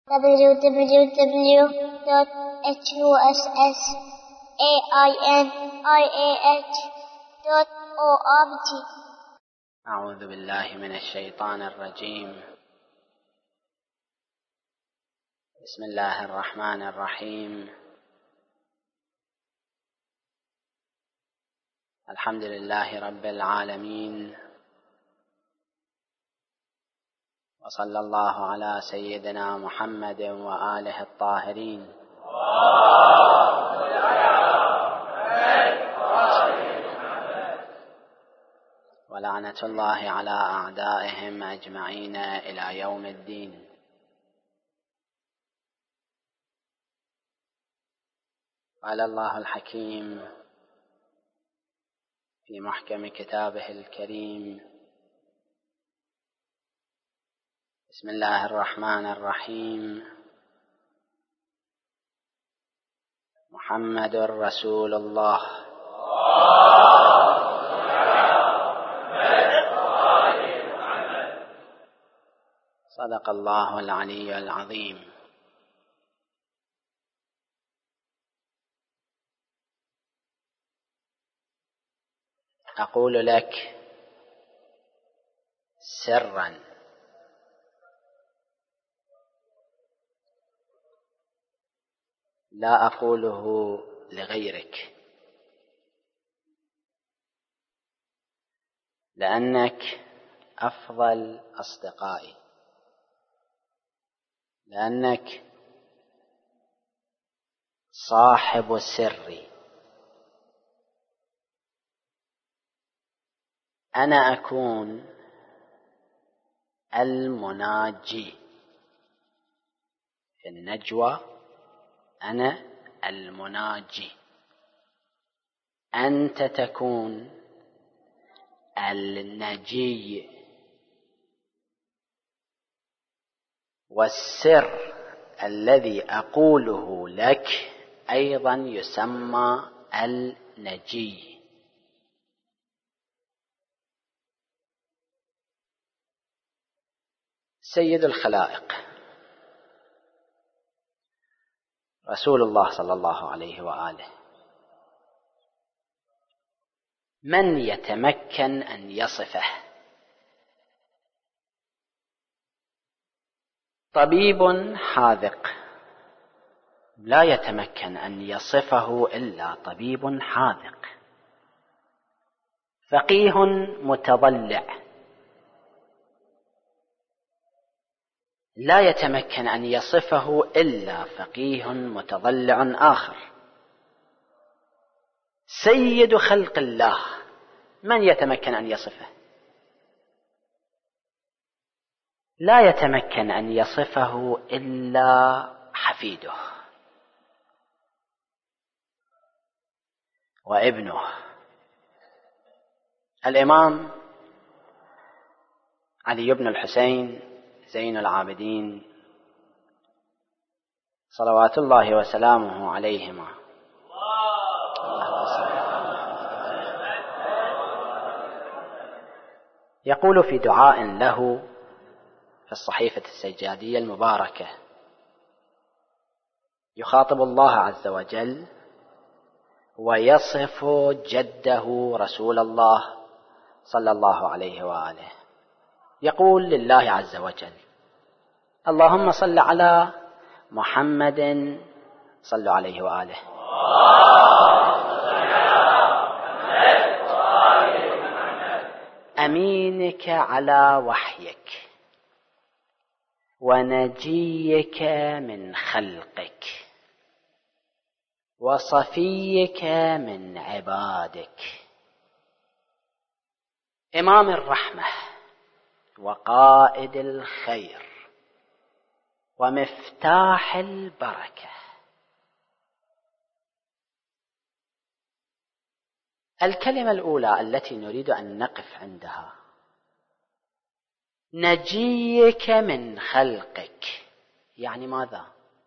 www.husainiah.org. أعوذ بالله من الشيطان الرجيم. بسم الله الرحمن الرحيم. الحمد لله رب العالمين، وصلى الله على سيدنا محمد وآله الطاهرين. ولعنة الله على أعدائهم أجمعين إلى يوم الدين. قال الله الحكيم في محكم كتابه الكريم: بسم الله الرحمن الرحيم. محمد رسول الله صدق الله العلي العظيم. أقول لك سرا لا أقوله لغيرك، لأنك أفضل أصدقائي، لأنك صاحب سري. أنا أكون المناجي في النجوى، أنا المناجي، أنت تكون النجي. والسر الذي أقوله لك أيضا يسمى النجي. سيد الخلائق رسول الله صلى الله عليه وآله، من يتمكن أن يصفه؟ طبيب حاذق لا يتمكن أن يصفه إلا طبيب حاذق. فقيه متضلع لا يتمكن أن يصفه إلا فقيه متضلع آخر. سيد خلق الله من يتمكن أن يصفه؟ لا يتمكن أن يصفه إلا حفيده وابنه الإمام علي بن الحسين زين العابدين صلوات الله وسلامه عليهما. يقول في دعاء له في الصحيفة السجادية المباركة، يخاطب الله عز وجل ويصف جده رسول الله صلى الله عليه وآله. يقول لله عز وجل: اللهم صل على محمد، صلوا عليه وآله، أمينك على وحيك ونجيك من خلقك وصفيك من عبادك، إمام الرحمة وقائد الخير ومفتاح البركة. الكلمة الأولى التي نريد أن نقف عندها: نجيك من خلقك، يعني ماذا؟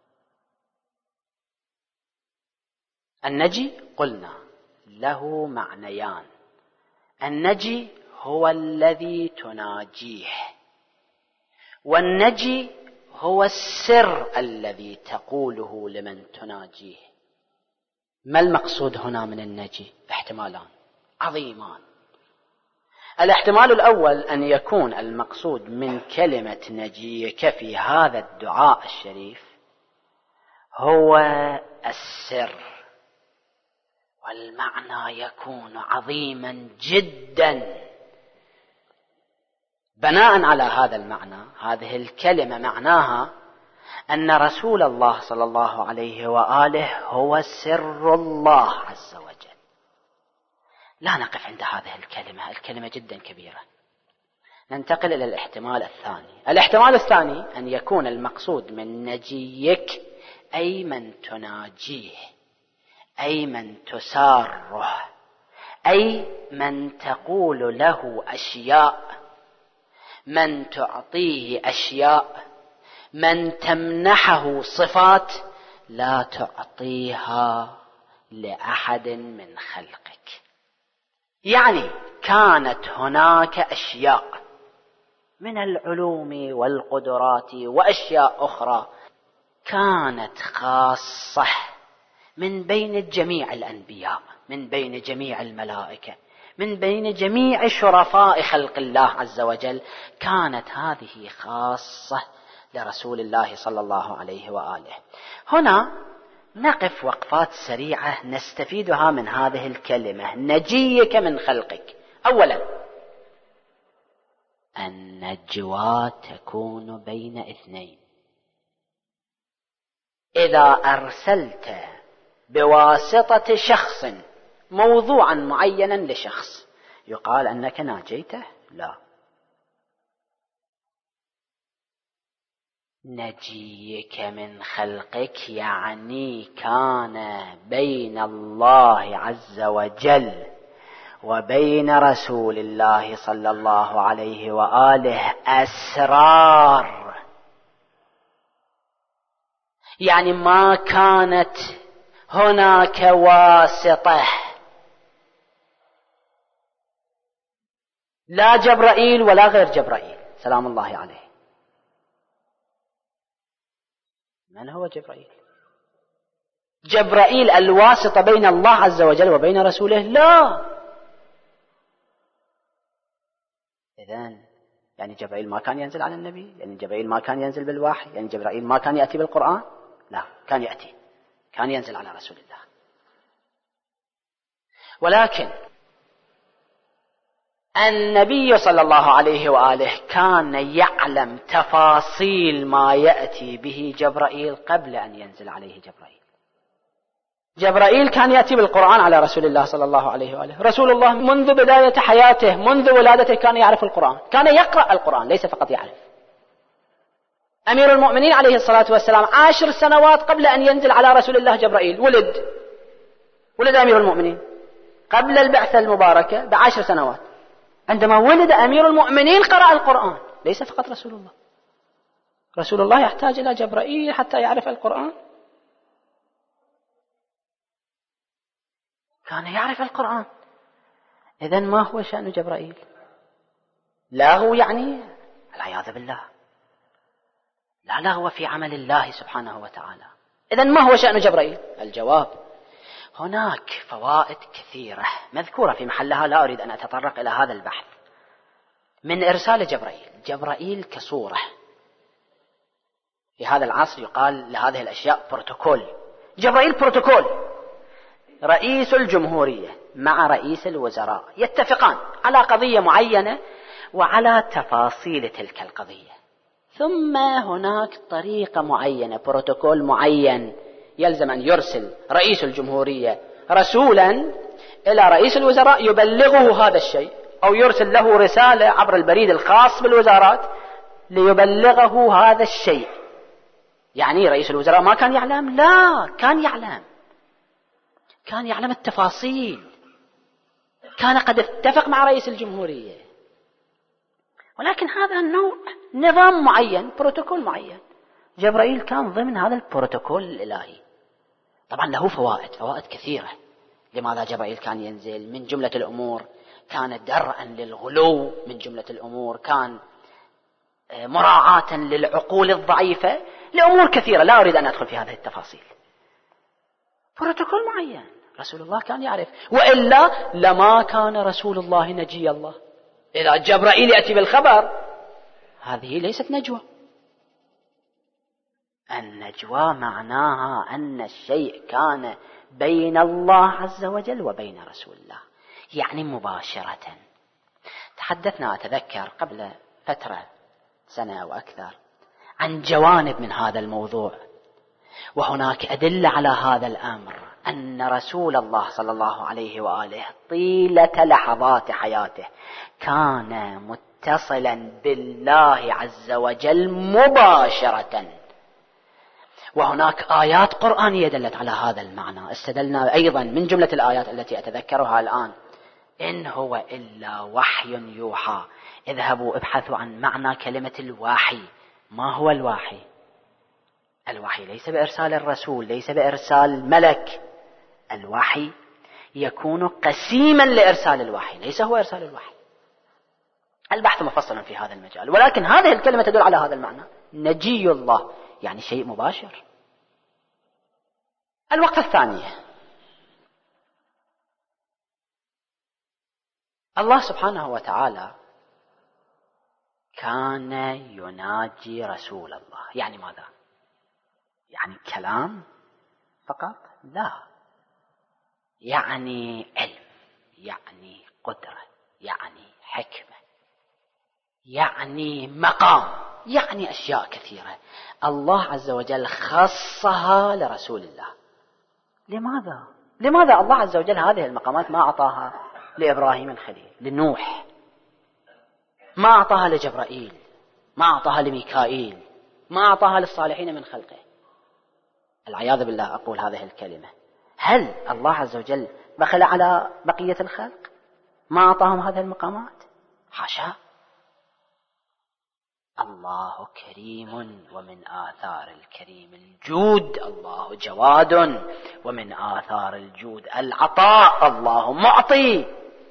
النجي قلنا له معنيان: النجي هو الذي تناجيه، والنجي هو السر الذي تقوله لمن تناجيه. ما المقصود هنا من النجي؟ احتمالان عظيمان. الاحتمال الأول أن يكون المقصود من كلمة نجيك في هذا الدعاء الشريف هو السر، والمعنى يكون عظيما جدا. بناء على هذا المعنى، هذه الكلمة معناها أن رسول الله صلى الله عليه وآله هو سر الله عز وجل. لا نقف عند هذه الكلمة جدا كبيرة، ننتقل إلى الاحتمال الثاني. الاحتمال الثاني أن يكون المقصود من نجيك أي من تناجيه، أي من تساره، أي من تقول له أشياء، من تعطيه أشياء، من تمنحه صفات لا تعطيها لأحد من خلقك. يعني كانت هناك أشياء من العلوم والقدرات وأشياء أخرى كانت خاصة من بين جميع الأنبياء، من بين جميع الملائكة، من بين جميع شرفاء خلق الله عز وجل، كانت هذه خاصة لرسول الله صلى الله عليه وآله. هنا نقف وقفات سريعة نستفيدها من هذه الكلمة نجيك من خلقك. أولا، النجوى تكون بين اثنين. إذا أرسلت بواسطة شخص موضوعا معينا لشخص يقال أنك ناجيته؟ لا. نجيك من خلقك يعني كان بين الله عز وجل وبين رسول الله صلى الله عليه وآله أسرار، يعني ما كانت هناك واسطة، لا جبرائيل ولا غير جبرائيل سلام الله عليه. من هو جبرائيل؟ جبرائيل الواسطة بين الله عز وجل وبين رسوله؟ لا. إذن يعني جبرائيل ما كان ينزل على النبي؟ يعني جبرائيل ما كان ينزل بالوحي؟ يعني جبرائيل ما كان يأتي بالقرآن؟ لا، كان يأتي، كان ينزل على رسول الله. ولكن النبي صلى الله عليه وآله كان يعلم تفاصيل ما يأتي به جبرائيل قبل أن ينزل عليه جبرائيل. جبرائيل كان يأتي بالقرآن على رسول الله صلى الله عليه وآله. رسول الله منذ بداية حياته، منذ ولادته كان يعرف القرآن، كان يقرأ القرآن ليس فقط يعرف. أمير المؤمنين عليه الصلاة والسلام 10 سنوات قبل أن ينزل على رسول الله جبرائيل ولد أمير المؤمنين قبل البعثة المباركة ب10 سنوات. عندما ولد أمير المؤمنين قرأ القرآن، ليس فقط رسول الله. رسول الله يحتاج إلى جبرائيل حتى يعرف القرآن؟ كان يعرف القرآن. إذن ما هو شأن جبرائيل؟ لا هو يعني العياذ بالله، لا هو في عمل الله سبحانه وتعالى. إذن ما هو شأن جبرائيل؟ الجواب، هناك فوائد كثيرة مذكورة في محلها، لا أريد أن أتطرق إلى هذا البحث. من إرسال جبرائيل كصورة. في هذا العصر يقال لهذه الأشياء بروتوكول. جبرائيل بروتوكول. رئيس الجمهورية مع رئيس الوزراء يتفقان على قضية معينة وعلى تفاصيل تلك القضية، ثم هناك طريقة معينة، بروتوكول معين، يلزم أن يرسل رئيس الجمهورية رسولا إلى رئيس الوزراء يبلغه هذا الشيء، أو يرسل له رسالة عبر البريد الخاص بالوزارات ليبلغه هذا الشيء. يعني رئيس الوزراء ما كان يعلم؟ لا، كان يعلم التفاصيل، كان قد اتفق مع رئيس الجمهورية. ولكن هذا النوع نظام معين، بروتوكول معين، جبرائيل كان ضمن هذا البروتوكول الإلهي. طبعا له فوائد كثيرة. لماذا جبرائيل كان ينزل؟ من جملة الأمور كان درءا للغلو، من جملة الأمور كان مراعاة للعقول الضعيفة، لأمور كثيرة لا أريد أن أدخل في هذه التفاصيل. بروتوكول معين رسول الله كان يعرف، وإلا لما كان رسول الله نجي الله. إذا جبرائيل يأتي بالخبر هذه ليست نجوى. النجوى معناها أن الشيء كان بين الله عز وجل وبين رسول الله، يعني مباشرة. تحدثنا أتذكر قبل فترة سنة أو أكثر عن جوانب من هذا الموضوع، وهناك أدلة على هذا الأمر، أن رسول الله صلى الله عليه وآله طيلة لحظات حياته كان متصلا بالله عز وجل مباشرة. وهناك آيات قرآنية دلت على هذا المعنى. استدلنا أيضا من جملة الآيات التي أتذكرها الآن: إن هو إلا وحي يوحى. اذهبوا ابحثوا عن معنى كلمة الوحي. ما هو الوحي؟ الوحي ليس بإرسال الرسول، ليس بإرسال ملك. الوحي يكون قسيما لإرسال الوحي، ليس هو إرسال الوحي. البحث مفصل في هذا المجال، ولكن هذه الكلمة تدل على هذا المعنى: نجي الله، يعني شيء مباشر. الوقفة الثانية: الله سبحانه وتعالى كان يناجي رسول الله. يعني ماذا؟ يعني كلام فقط؟ لا، يعني علم، يعني قدرة، يعني حكمة، يعني مقام، يعني أشياء كثيرة الله عز وجل خصها لرسول الله. لماذا الله عز وجل هذه المقامات ما أعطاها لإبراهيم الخليل، لنوح، ما أعطاها لجبرائيل، ما أعطاها لميكائيل، ما أعطاها للصالحين من خلقه؟ العياذ بالله أقول هذه الكلمة. هل الله عز وجل بخل على بقية الخلق ما أعطاهم هذه المقامات؟ حاشا. الله كريم، ومن آثار الكريم الجود. الله جواد، ومن آثار الجود العطاء. الله معطي.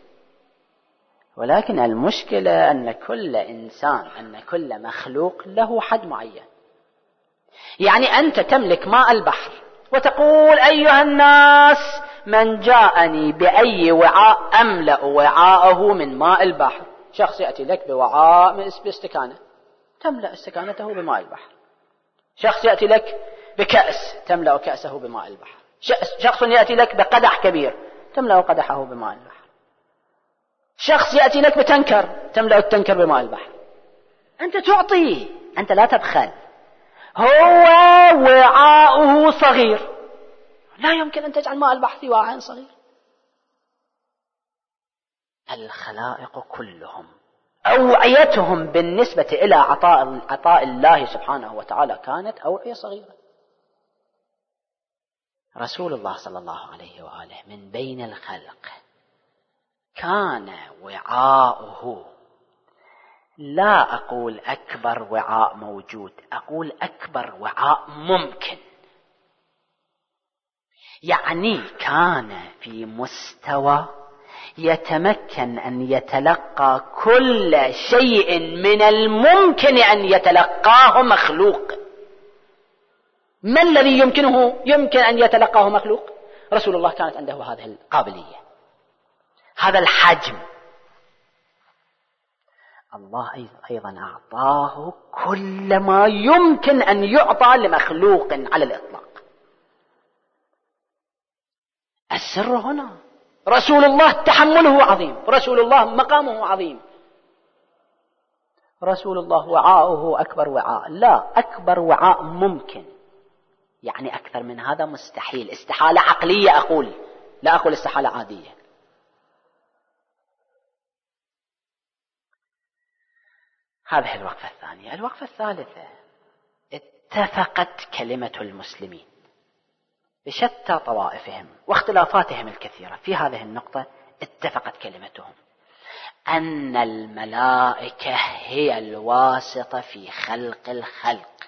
ولكن المشكلة أن كل إنسان، أن كل مخلوق له حد معين. يعني أنت تملك ماء البحر وتقول: أيها الناس، من جاءني بأي وعاء أملأ وعاءه من ماء البحر. شخص يأتي لك بوعاء باستكانة، تملأ استكانته بماء البحر. شخص يأتي لك بكأس، تملأ كأسه بماء البحر. شخص يأتي لك بقدح كبير، تملأ قدحه بماء البحر. شخص يأتي لك بتنكر، تملأ التنكر بماء البحر. أنت تعطي، أنت لا تبخل. هو وعاؤه صغير، لا يمكن أن تجعل ماء البحر في وعاء صغير. الخلائق كلهم أوعيتهم بالنسبة إلى عطاء الله سبحانه وتعالى كانت أوعية صغيرة. رسول الله صلى الله عليه وآله من بين الخلق كان وعاؤه، لا أقول أكبر وعاء موجود، أقول أكبر وعاء ممكن. يعني كان في مستوى يتمكن أن يتلقى كل شيء من الممكن أن يتلقاه مخلوق. ما الذي يمكن أن يتلقاه مخلوق؟ رسول الله كانت عنده هذه القابلية، هذا الحجم. الله أيضا أعطاه كل ما يمكن أن يعطى لمخلوق على الإطلاق. السر هنا رسول الله تحمله عظيم، رسول الله مقامه عظيم، رسول الله وعاؤه أكبر وعاء. لا، أكبر وعاء ممكن، يعني أكثر من هذا مستحيل. استحالة عقلية أقول، لا أقول استحالة عادية. هذه الوقفة الثانية. الوقفة الثالثة: اتفقت كلمة المسلمين بشتى طوائفهم واختلافاتهم الكثيرة في هذه النقطة. اتفقت كلمتهم أن الملائكة هي الواسطة في خلق الخلق.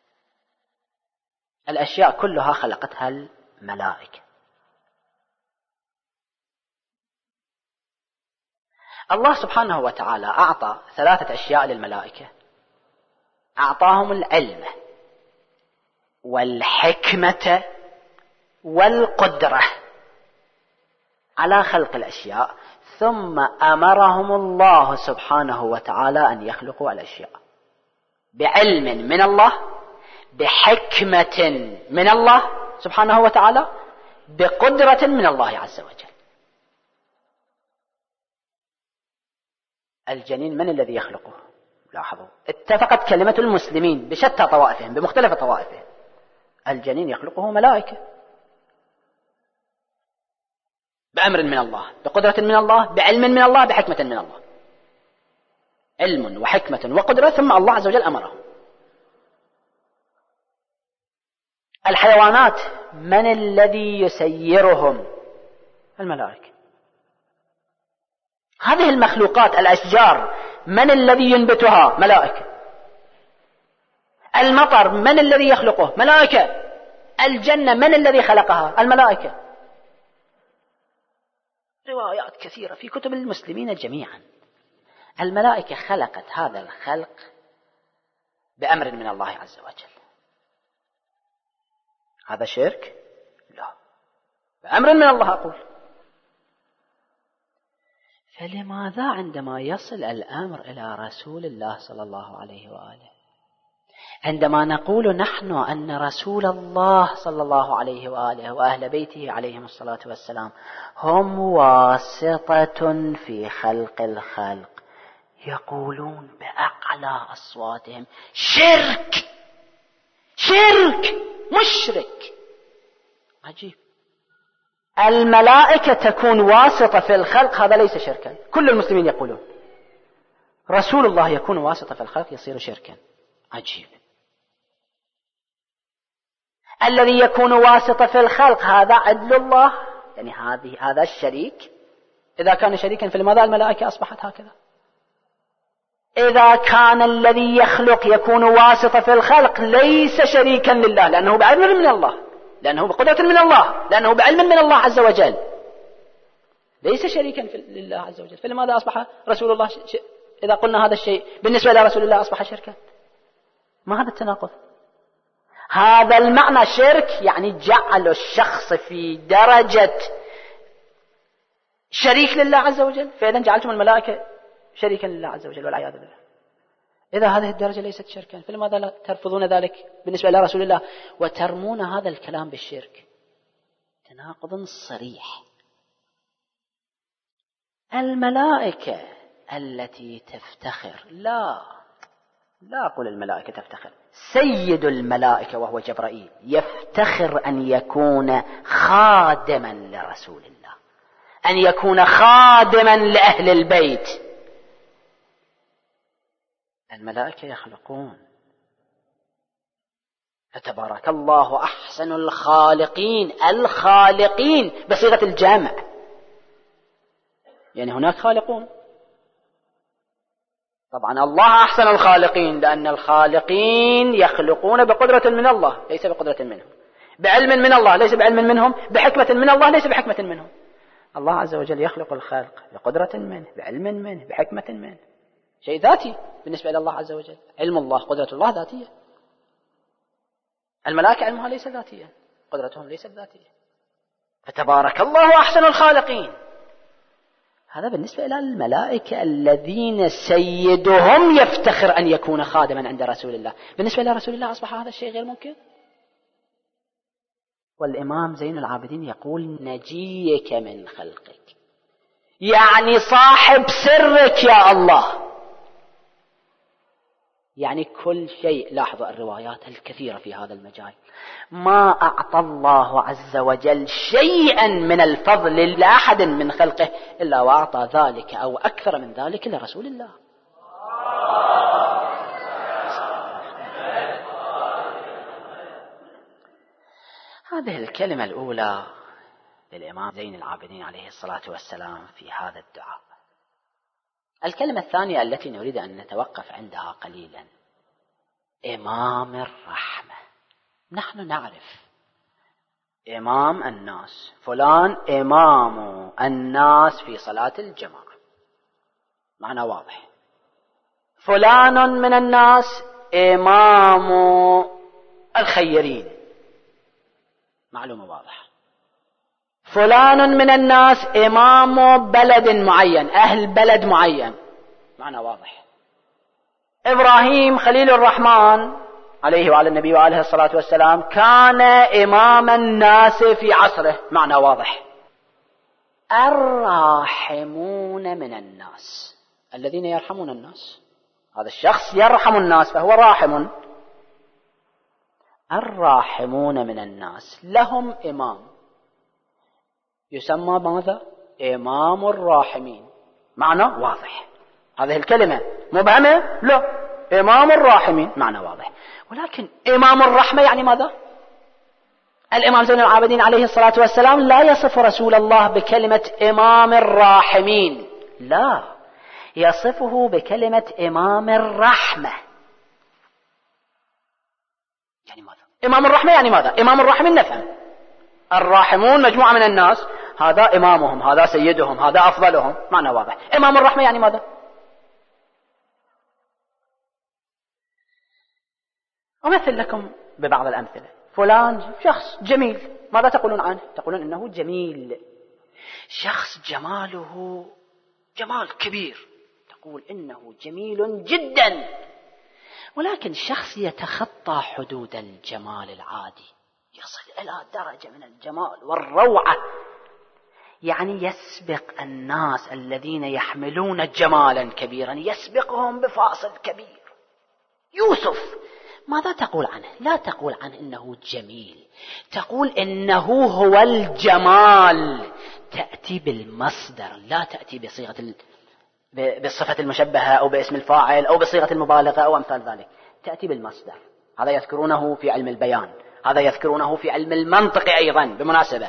الأشياء كلها خلقتها الملائكة. الله سبحانه وتعالى أعطى 3 أشياء للملائكة: أعطاهم العلم والحكمة والقدرة على خلق الأشياء، ثم أمرهم الله سبحانه وتعالى أن يخلقوا الأشياء بعلم من الله، بحكمة من الله سبحانه وتعالى، بقدرة من الله عز وجل. الجنين من الذي يخلقه؟ لاحظوا، اتفقت كلمة المسلمين بشتى طوائفهم، بمختلف طوائفهم. الجنين يخلقه ملائكة بأمر من الله، بقدرة من الله، بعلم من الله، بحكمة من الله. علم وحكمة وقدرة، ثم الله عز وجل أمرهم. الحيوانات من الذي يسيرهم؟ الملائكة. هذه المخلوقات، الأشجار من الذي ينبتها؟ ملائكة. المطر من الذي يخلقه؟ ملائكة. الجنة من الذي خلقها؟ الملائكة. روايات كثيرة في كتب المسلمين جميعا. الملائكة خلقت هذا الخلق بأمر من الله عز وجل. هذا شرك؟ لا، بأمر من الله أقول. فلماذا عندما يصل الأمر إلى رسول الله صلى الله عليه وآله، عندما نقول نحن أن رسول الله صلى الله عليه وآله وأهل بيته عليهم الصلاة والسلام هم واسطة في خلق الخلق، يقولون بأعلى أصواتهم شرك شرك مشرك. عجيب. الملائكة تكون واسطة في الخلق، هذا ليس شركا. كل المسلمين يقولون رسول الله يكون واسطة في الخلق يصير شركا. عجيب. الذي يكون واسطة في الخلق هذا عدل الله، يعني هذا الشريك. إذا كان شريكا فلماذا الملائكة أصبحت هكذا؟ إذا كان الذي يخلق يكون واسطة في الخلق ليس شريكا لله، لأنه بعلم من الله، لأنه بقدرة من الله، لأنه بعلم من الله عز وجل، ليس شريكا لله عز وجل. فلماذا أصبح رسول الله إذا قلنا هذا الشيء بالنسبة إلى رسول الله أصبح شركا؟ ما هذا التناقض؟ هذا المعنى شرك، يعني جعل الشخص في درجة شريك لله عز وجل. فإذا جعلتم الملائكة شريكا لله عز وجل والعياذ بالله. إذا هذه الدرجة ليست شركا فلماذا لا ترفضون ذلك بالنسبة إلى رسول الله وترمون هذا الكلام بالشرك؟ تناقض صريح. الملائكة التي تفتخر، لا أقول الملائكة تفتخر، سيد الملائكة وهو جبرائيل يفتخر أن يكون خادما لرسول الله، أن يكون خادما لأهل البيت. الملائكة يخلقون. فتبارك الله أحسن الخالقين. الخالقين بصيغة الجمع، يعني هناك خالقون. طبعا الله أحسن الخالقين، لأن الخالقين يخلقون بقدرة من الله ليس بقدرة منهم، بعلم من الله ليس بعلم منهم، بحكمة من الله ليس بحكمة منهم. الله عز وجل يخلق الخلق بقدرة منه، بعلم منه، بحكمة منه. شيء ذاتي بالنسبة إلى الله عز وجل. علم الله، قدرة الله ذاتية. الملائكة علمها ليس ذاتيا، قدرتهم ليست ذاتية. فتبارك الله أحسن الخالقين. هذا بالنسبة إلى الملائكة الذين سيدهم يفتخر أن يكون خادما عند رسول الله. بالنسبة إلى رسول الله أصبح هذا الشيء غير ممكن. والإمام زين العابدين يقول نجيك من خلقك، يعني صاحب سرك يا الله، يعني كل شيء. لاحظوا الروايات الكثيرة في هذا المجال. ما أعطى الله عز وجل شيئا من الفضل لأحد من خلقه إلا وأعطى ذلك أو أكثر من ذلك لرسول الله. هذه الكلمة الأولى للإمام زين العابدين عليه الصلاة والسلام في هذا الدعاء. الكلمة الثانية التي نريد أن نتوقف عندها قليلا، إمام الرحمة. نحن نعرف إمام الناس، فلان إمام الناس في صلاة الجماعة، معنى واضح. فلان من الناس إمام الخيرين، معلومة واضحة. فلان من الناس إمام بلد معين، أهل بلد معين، معنى واضح. إبراهيم خليل الرحمن عليه وعلى النبي وعليه الصلاة والسلام كان إمام الناس في عصره، معنى واضح. الراحمون من الناس، الذين يرحمون الناس، هذا الشخص يرحم الناس فهو راحم. الراحمون من الناس لهم إمام يسمى ماذا؟ إمام الراحمين، معنى واضح. هذه الكلمة مبهمة؟ لا، إمام الراحمين معنى واضح. ولكن إمام الرحمة يعني ماذا؟ الإمام زين العابدين عليه الصلاة والسلام لا يصف رسول الله بكلمة إمام الراحمين، لا، يصفه بكلمة إمام الرحمة. يعني ماذا؟ إمام الرحمة يعني ماذا؟ إمام الراحمين نفهم، الراحمون مجموعة من الناس، هذا إمامهم، هذا سيدهم، هذا أفضلهم، معنى واضح. إمام الرحمة يعني ماذا؟ أمثل لكم ببعض الأمثلة. فلان شخص جميل، ماذا تقولون عنه؟ تقولون إنه جميل. شخص جماله جمال كبير، تقول إنه جميل جدا. ولكن شخص يتخطى حدود الجمال العادي، يصل إلى درجة من الجمال والروعة، يعني يسبق الناس الذين يحملون جمالا كبيرا، يسبقهم بفاصل كبير. يوسف ماذا تقول عنه؟ لا تقول عنه إنه جميل، تقول إنه هو الجمال. تأتي بالمصدر، لا تأتي بالصفة المشبهة أو باسم الفاعل أو بصيغة المبالغة أو أمثال ذلك، تأتي بالمصدر. هذا يذكرونه في علم البيان، هذا يذكرونه في علم المنطق أيضا. بالمناسبة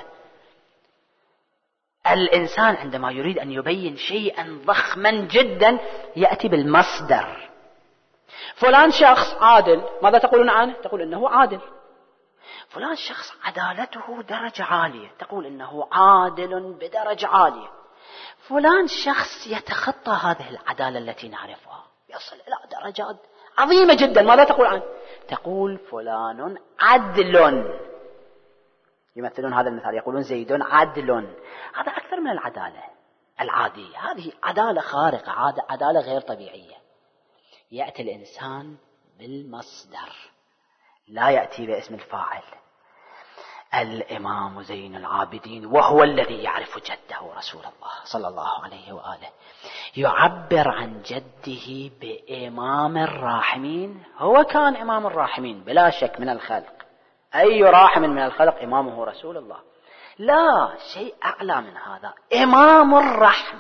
الإنسان عندما يريد أن يبين شيئا ضخما جدا يأتي بالمصدر. فلان شخص عادل، ماذا تقولون عنه؟ تقول إنه عادل. فلان شخص عدالته درجة عالية، تقول إنه عادل بدرجة عالية. فلان شخص يتخطى هذه العدالة التي نعرفها، يصل إلى درجات عظيمة جدا، ماذا تقول عنه؟ تقول فلان عدل. يمثلون هذا المثال، يقولون زيد عدل. هذا أكثر من العدالة العادية، هذه عدالة خارقة، عدالة غير طبيعية. يأتي الإنسان بالمصدر، لا يأتي باسم الفاعل. الإمام زين العابدين وهو الذي يعرف جده رسول الله صلى الله عليه وآله يعبر عن جده بإمام الراحمين. هو كان إمام الراحمين بلا شك من الخلق، أي راحم من الخلق إمامه رسول الله. لا شيء أعلى من هذا، إمام الرحمة.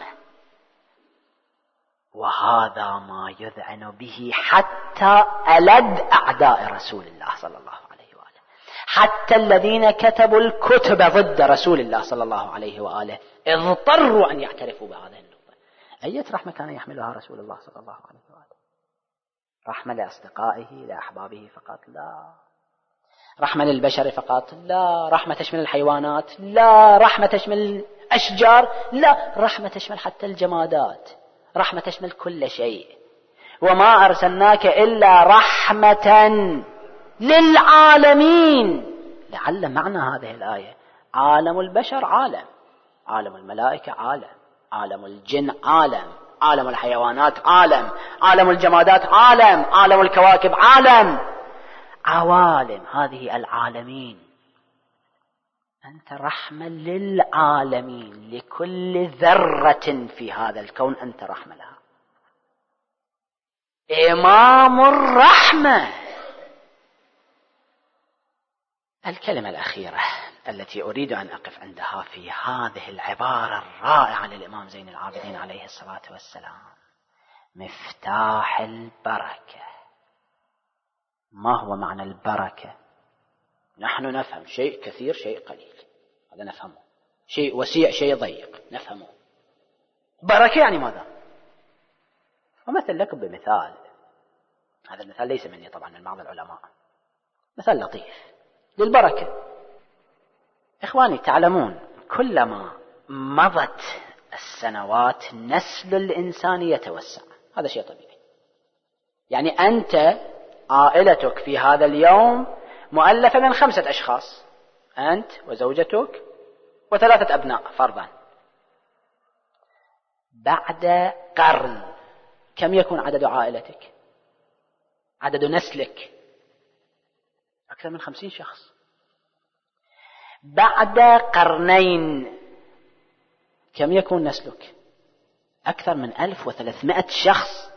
وهذا ما يذعن به حتى ألد أعداء رسول الله صلى الله عليه وآله، حتى الذين كتبوا الكتب ضد رسول الله صلى الله عليه وآله اضطروا أن يعترفوا بهذه النقطة. أية رحمة كان يحملها رسول الله صلى الله عليه وآله؟ رحمة لأصدقائه لأحبابه فقط؟ لا. رحمة للبشر فقط؟ لا. رحمة تشمل الحيوانات؟ لا. رحمة تشمل الأشجار؟ لا. رحمة تشمل حتى الجمادات، رحمة تشمل كل شيء. وما أرسلناك إلا رحمة للعالمين. لعل معنى هذه الآية عالم البشر عالم، عالم الملائكة عالم، عالم الجن عالم، عالم الحيوانات عالم، عالم الجمادات عالم، عالم الكواكب عالم، عوالم. هذه العالمين، أنت رحمة للعالمين، لكل ذرة في هذا الكون أنت رحمة لها. إمام الرحمة. الكلمة الأخيرة التي أريد أن أقف عندها في هذه العبارة الرائعة للإمام زين العابدين عليه الصلاة والسلام، مفتاح البركة. ما هو معنى البركة؟ نحن نفهم شيء كثير شيء قليل، هذا نفهمه. شيء وسيع شيء ضيق نفهمه. بركة يعني ماذا؟ ومثل لكم بمثال، هذا المثال ليس مني طبعا، من بعض العلماء، مثال لطيف للبركة. إخواني تعلمون كلما مضت السنوات نسل الإنسان يتوسع، هذا شيء طبيعي. يعني أنت عائلتك في هذا اليوم مؤلفة من 5 أشخاص، أنت وزوجتك و3 أبناء فرضا. بعد قرن كم يكون عدد عائلتك، عدد نسلك؟ أكثر من 50 شخص. بعد قرنين كم يكون نسلك؟ أكثر من 1300 شخص.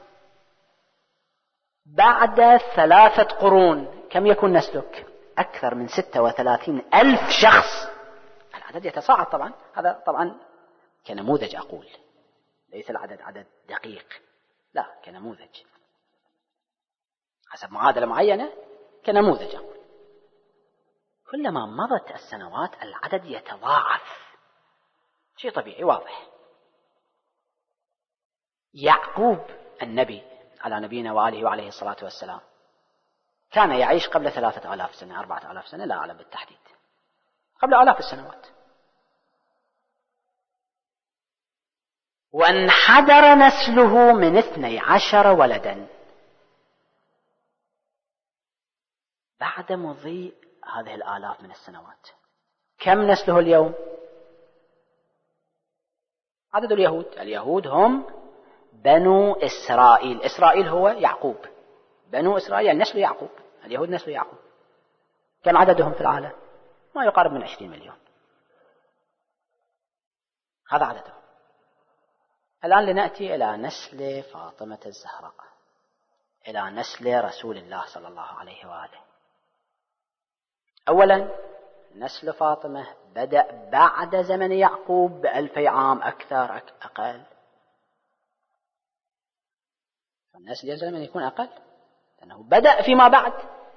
بعد 3 قرون كم يكون نسلك؟ أكثر من 36,000 شخص. العدد يتصاعد طبعا، هذا طبعا كنموذج أقول، ليس العدد عدد دقيق، لا كنموذج حسب معادلة معينة، كنموذج أقول. كلما مضت السنوات العدد يتضاعف، شيء طبيعي واضح. يعقوب النبي على نبينا وآله وعليه الصلاة والسلام كان يعيش قبل 3000 سنة 4000 سنة، لا أعلم بالتحديد، قبل آلاف السنوات. وانحدر نسله من 12 ولدا. بعد مضي هذه الآلاف من السنوات كم نسله اليوم؟ عدد اليهود هم بنو إسرائيل. إسرائيل هو يعقوب، بنو إسرائيل نسل يعقوب، اليهود نسل يعقوب. كم عددهم في العالم؟ ما يقارب من 20 مليون، هذا عددهم. الآن لنأتي إلى نسل فاطمة الزهراء، إلى نسل رسول الله صلى الله عليه وآله. أولا نسل فاطمة بدأ بعد زمن يعقوب ب2000 عام، أكثر أقل. النسل يلزم أن يكون أقل لأنه بدأ فيما بعد.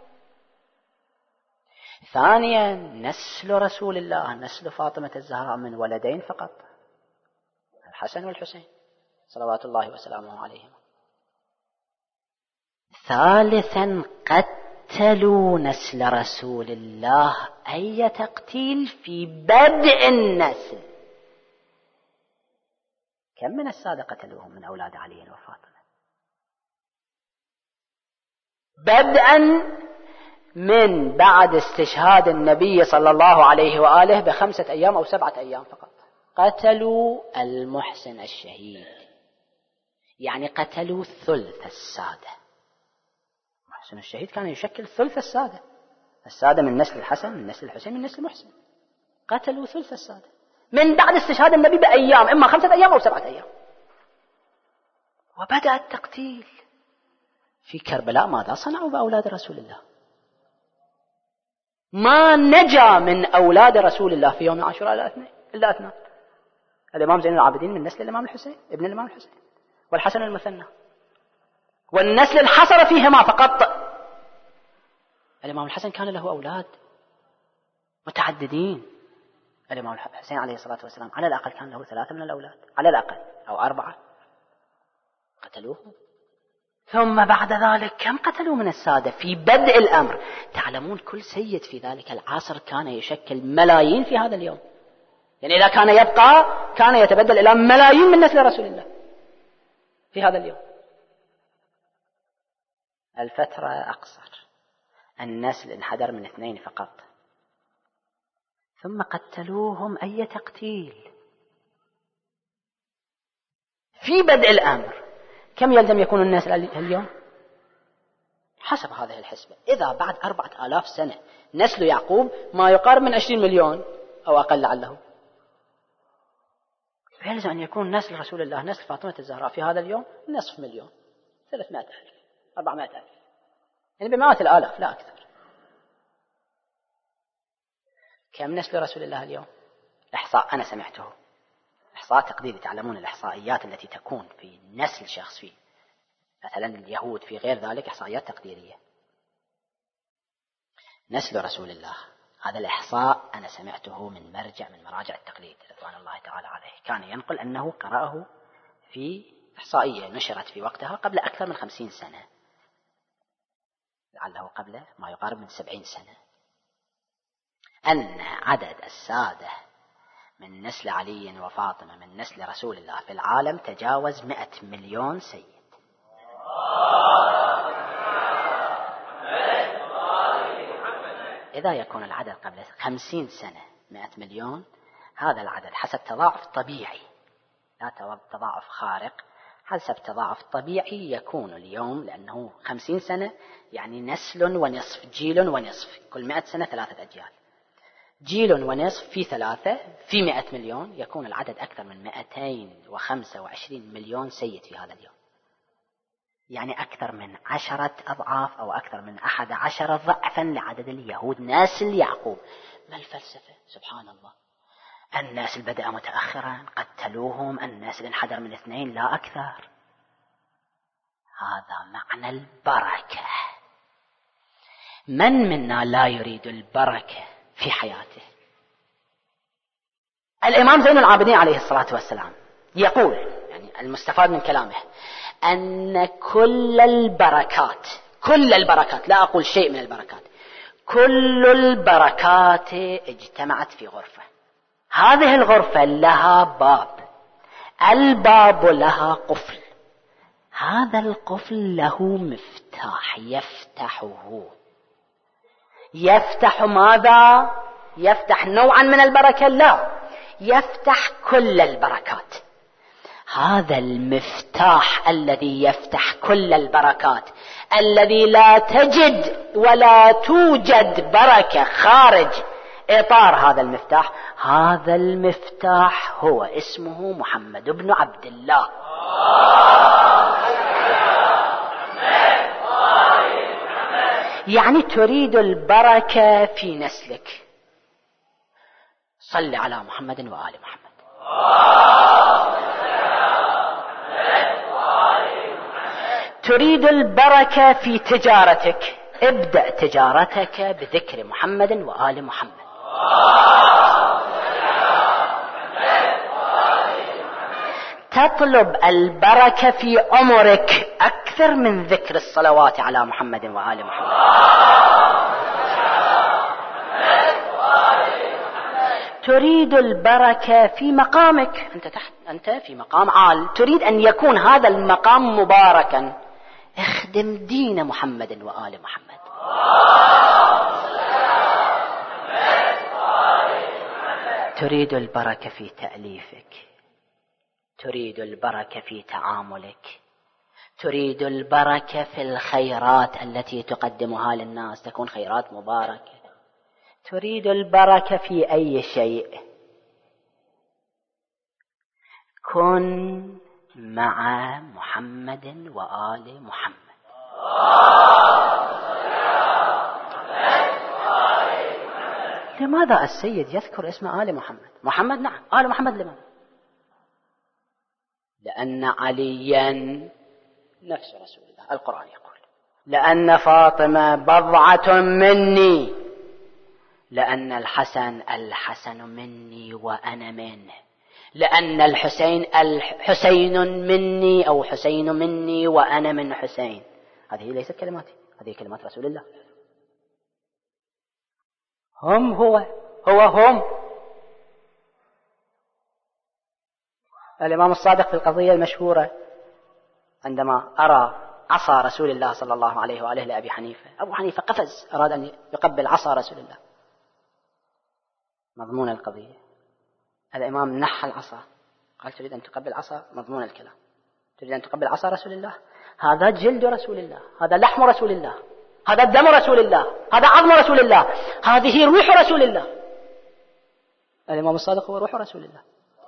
ثانيا نسل رسول الله، نسل فاطمة الزهراء من ولدين فقط، الحسن والحسين صلوات الله وسلامه عليهما. ثالثا قتلوا نسل رسول الله أي تقتيل في بدء النسل. كم من السادة قتلوهم من أولاد علي وفاطمة؟ بدءا من بعد استشهاد النبي صلى الله عليه وآله ب5 أيام أو 7 أيام فقط. قتلوا المحسن الشهيد، يعني قتلوا ثلث السادة. المحسن الشهيد كان يشكل ثلث السادة، السادة من نسل الحسن، من نسل الحسين، من نسل المحسن. قتلوا ثلث السادة من بعد استشهاد النبي بأيام، إما 5 أيام أو 7 أيام. وبدأ التقتيل في كربلاء. ماذا صنعوا بأولاد رسول الله؟ ما نجا من أولاد رسول الله في يوم عاشوراء إلا 2. الإمام زين العابدين من نسل الإمام الحسين، ابن الإمام الحسين، والحسن المثنى، والنسل الحصر فيهما فقط. الإمام الحسن كان له أولاد متعددين. الإمام الحسين عليه الصلاة والسلام على الأقل كان له 3 من الأولاد، على الأقل، أو 4. قتلوهم. ثم بعد ذلك كم قتلوا من السادة في بدء الأمر؟ تعلمون كل سيد في ذلك العصر كان يشكل ملايين في هذا اليوم، يعني إذا كان يبقى كان يتبدل إلى ملايين من نسل رسول الله في هذا اليوم. الفترة أقصر، النسل انحدر من 2 فقط. ثم قتلوهم أي تقتيل في بدء الأمر. كم يلزم يكون الناس اليوم؟ حسب هذه الحسبة، إذا بعد 4000 سنة نسل يعقوب ما يقارب من 20 مليون أو أقل لعله، يلزم أن يكون نسل رسول الله، نسل فاطمة الزهراء في هذا اليوم 500,000 300,000 400,000، يعني بمئات الآلاف لا أكثر. كم نسل رسول الله اليوم؟ إحصاء أنا سمعته، إحصاء تقديري. تعلمون الإحصائيات التي تكون في نسل شخص، في مثلا اليهود، في غير ذلك، إحصائيات تقديرية. نسل رسول الله هذا الإحصاء أنا سمعته من مرجع من مراجع التقليد رضوان الله تعالى عليه، كان ينقل أنه قرأه في إحصائية نشرت في وقتها قبل أكثر من 50 سنة، لعله قبل ما يقارب من 70 سنة، أن عدد السادة من نسل علي وفاطمة من نسل رسول الله في العالم تجاوز 100 مليون سيد. إذا يكون العدد قبل 50 سنة 100 مليون، هذا العدد حسب تضاعف طبيعي، لا تضاعف خارق، حسب تضاعف طبيعي يكون اليوم، لأنه 50 سنة يعني نسل ونصف، جيل ونصف، كل 100 سنة 3 أجيال، جيل ونصف في 3 في 100 مليون، يكون العدد أكثر من 225 مليون سيد في هذا اليوم، يعني أكثر من 10 أضعاف أو أكثر من 11 ضعفا لعدد اليهود نسل يعقوب. ما الفلسفة؟ سبحان الله، الناس اللي بدأ متأخرا قتلوهم، الناس اللي انحدر من 2 لا أكثر. هذا معنى البركة. من منا لا يريد البركة في حياته؟ الإمام زين العابدين عليه الصلاة والسلام يقول، يعني المستفاد من كلامه، أن كل البركات، لا أقول شيء من البركات، كل البركات اجتمعت في غرفة. هذه الغرفة لها باب، الباب لها قفل، هذا القفل له مفتاح يفتح ماذا؟ يفتح نوعا من البركة؟ لا، يفتح كل البركات. هذا المفتاح الذي يفتح كل البركات، الذي لا تجد ولا توجد بركة خارج إطار هذا المفتاح، هذا المفتاح هو اسمه محمد بن عبد الله. يعني تريد البركة في نسلك، صل على محمد وآل محمد. تريد البركة في تجارتك، ابدأ تجارتك بذكر محمد وآل محمد. تطلب البركة في عمرك، أكثر من ذكر الصلوات على محمد وآل محمد. تريد البركة في مقامك، أنت في مقام عال، تريد أن يكون هذا المقام مباركا، اخدم دين محمد وآل محمد. تريد البركة في تأليفك، تريد البركة في تعاملك، تريد البركة في الخيرات التي تقدمها للناس، تكون خيرات مباركة. تريد البركة في أي شيء، كن مع محمد وآل محمد. لماذا السيد يذكر اسم آل محمد؟ محمد نعم، آل محمد لماذا؟ لأن عليا نفس رسول الله، القرآن يقول لأن فاطمة بضعة مني، لأن الحسن مني وأنا منه، لأن الحسين مني أو حسين مني وأنا من حسين. هذه ليست كلماتي، هذه كلمات رسول الله. هو الإمام الصادق في القضية المشهورة عندما أرى عصا رسول الله صلى الله عليه وآله لأبي حنيفة، أبو حنيفة قفز، أراد أن يقبل عصا رسول الله. مضمون القضية الإمام نحى العصا، قال تريد أن تقبل عصا؟ مضمون الكلام، تريد أن تقبل عصا رسول الله؟ هذا جلد رسول الله، هذا لحم رسول الله، هذا دم رسول الله، هذا عظم رسول الله، هذه روح رسول الله. الإمام الصادق هو روح رسول الله.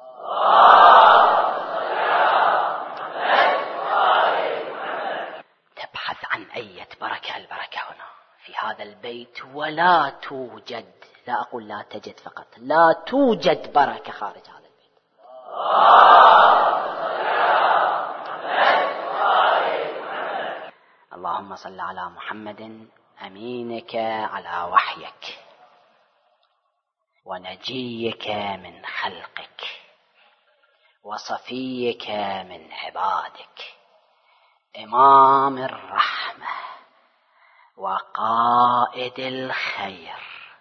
تبحث عن أي بركة، البركة هنا في هذا البيت، ولا توجد، لا أقول لا تجد فقط، لا توجد بركة خارج هذا البيت. اللهم صل على محمد أمينك على وحيك ونجيك من خلقك وصفيك من عبادك، إمام الرحمة وقائد الخير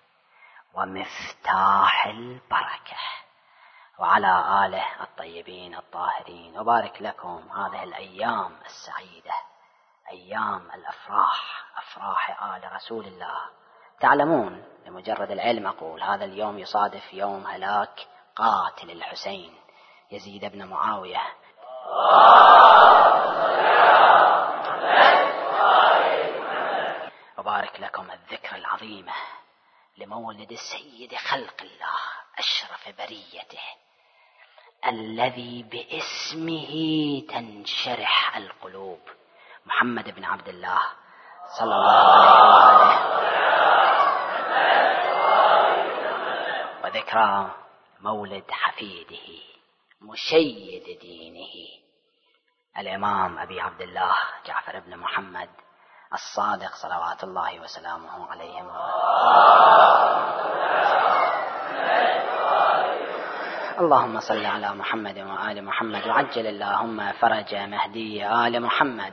ومفتاح البركة، وعلى آله الطيبين الطاهرين. وبارك لكم هذه الأيام السعيدة، أيام الأفراح، أفراح آل رسول الله، تعلمون لمجرد العلم أقول هذا اليوم يصادف يوم هلاك قاتل الحسين يزيد بن معاوية. وبارك لكم الذكرى العظيمة لمولد السيد خلق الله أشرف بريته الذي باسمه تنشرح القلوب، محمد بن عبد الله صلى الله عليه وآله، وذكرى مولد حفيده مشيد دينه الإمام أبي عبد الله جعفر بن محمد الصادق صلوات الله وسلامه عليهم. اللهم صل على محمد وآل محمد وعجل اللهم فرج مهدي آل محمد.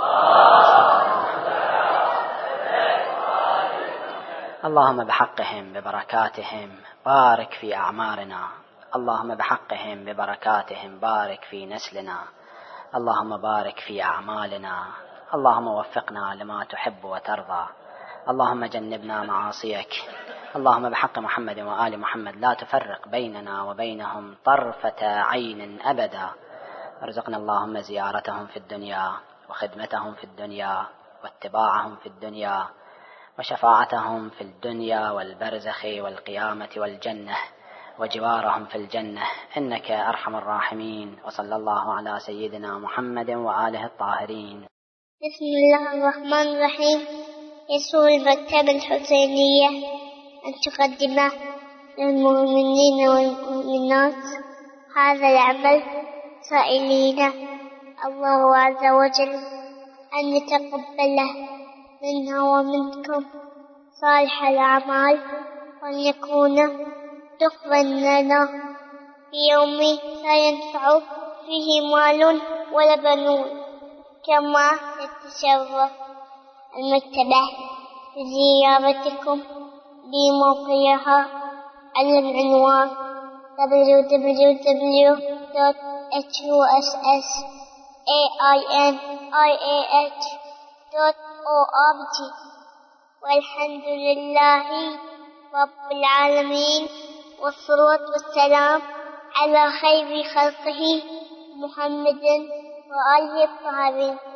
اللهم بحقهم ببركاتهم بارك في أعمارنا، اللهم بحقهم ببركاتهم بارك في نسلنا، اللهم بارك في أعمالنا، اللهم وفقنا لما تحب وترضى، اللهم جنبنا معاصيك، اللهم بحق محمد وآل محمد لا تفرق بيننا وبينهم طرفة عين أبدا، ارزقنا اللهم زيارتهم في الدنيا وخدمتهم في الدنيا واتباعهم في الدنيا وشفاعتهم في الدنيا والبرزخ والقيامة والجنة وجوارهم في الجنة إنك أرحم الراحمين. وصلى الله على سيدنا محمد وآله الطاهرين. بسم الله الرحمن الرحيم. يسر المكتبة الحسينية أن تقدم للمؤمنين والمؤمنات هذا العمل سائلين الله عز وجل أن يتقبله منا ومنكم صالح الأعمال، وأن يكون دخلا لنا في يوم لا ينفع فيه مال ولا بنون. كما تتشرف المكتبة بزيارتكم بموقعها على العنوان www.hussainih.org. والحمد لله رب العالمين، والصلاة والسلام على خير خلقه محمد وآله الطاهرين.